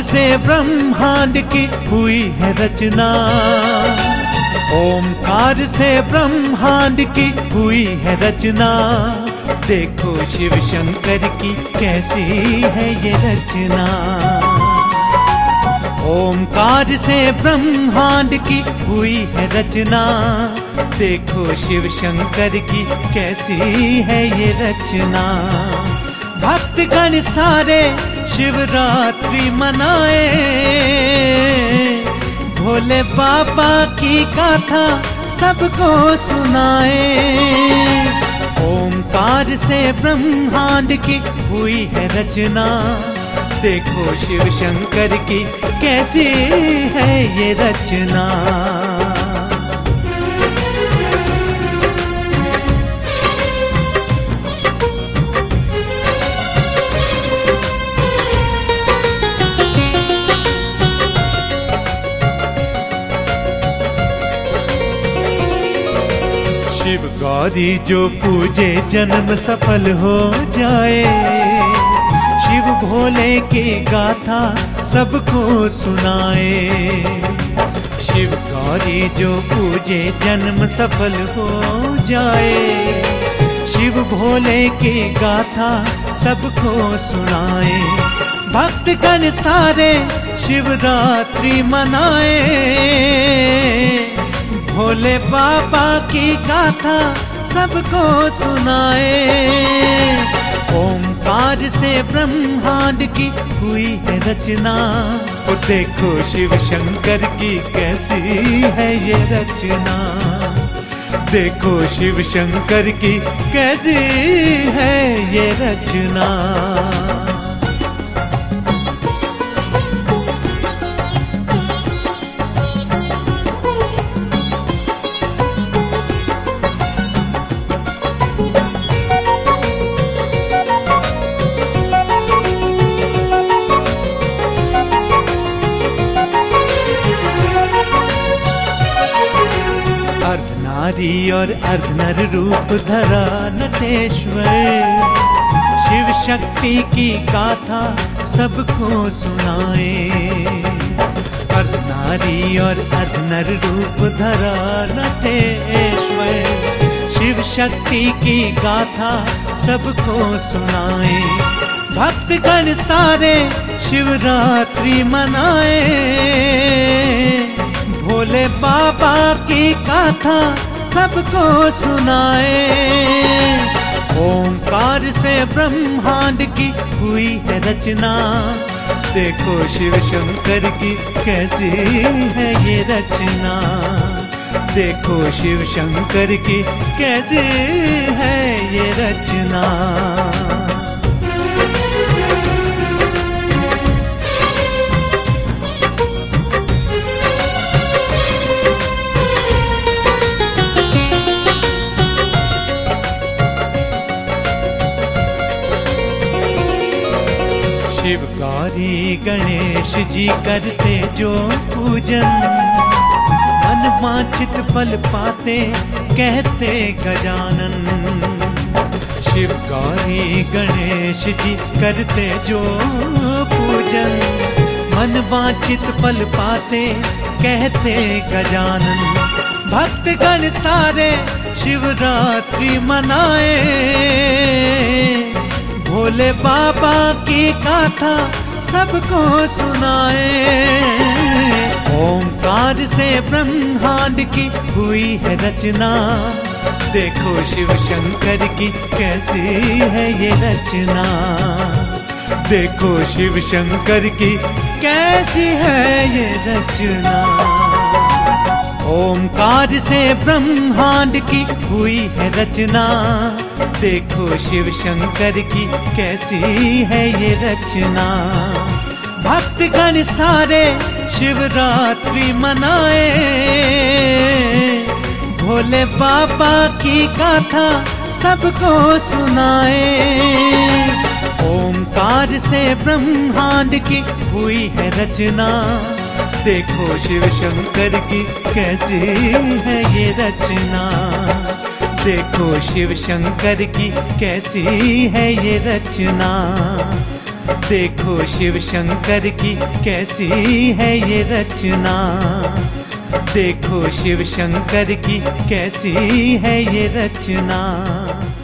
से ब्रह्मांड की हुई है रचना, ओमकार से ब्रह्मांड की हुई है रचना। देखो शिव शंकर की कैसी है ये रचना। ओमकार से ब्रह्मांड की हुई है रचना। देखो शिव शंकर की कैसी है ये रचना। भक्तगण सारे शिवरात्रि मनाए, भोले बाबा की गाथा सबको सुनाए। ओमकार से ब्रह्मांड की हुई है रचना। देखो शिव शंकर की कैसी है ये रचना। शिव गौरी जो पूजे जन्म सफल हो जाए। शिव भोले की गाथा सबको सुनाए। शिव गौरी जो पूजे जन्म सफल हो जाए। शिव भोले की गाथा सबको सुनाए। भक्तगण सारे शिवरात्रि मनाए, भोले बाबा की गाथा सबको सुनाए। ओमकार से ब्रह्मांड की हुई है रचना। ओ देखो शिव शंकर की कैसी है ये रचना। देखो शिव शंकर की कैसी है ये रचना। अर्धनारी और अर्धनर रूप धरा नटेश्वर। शिव शक्ति की गाथा सबको सुनाए। अर्धनारी और अर्धनर रूप धरा नटेश्वर। शिव शक्ति की गाथा सबको सुनाए। भक्तगण सारे शिवरात्रि मनाए, भोले बाबा की गाथा सबको सुनाए। ओमकार से ब्रह्मांड की हुई है रचना। देखो शिव शंकर की कैसी है ये रचना। देखो शिव शंकर की कैसी है ये रचना। शिव गौरी गणेश जी करते जो पूजन, मन वांछित फल पाते कहते गजानन। शिव गौरी गणेश जी करते जो पूजन, मन वांछित फल पाते कहते गजानन। भक्तगण सारे शिवरात्रि मनाए, भोले बाबा की गाथा सबको सुनाए। ओमकार से ब्रह्मांड की हुई है रचना। देखो शिव शंकर की कैसी है ये रचना। देखो शिव शंकर की कैसी है ये रचना। ओमकार से ब्रह्मांड की हुई है रचना। देखो शिव शंकर की कैसी है ये रचना। भक्तगण सारे शिवरात्रि मनाए, भोले बाबा की गाथा सबको सुनाए। ओमकार से ब्रह्मांड की हुई है रचना। देखो शिव शंकर की कैसी है ये रचना। देखो शिव शंकर की कैसी है ये रचना। देखो शिव शंकर की कैसी है ये रचना, देखो शिव शंकर की कैसी है ये रचना।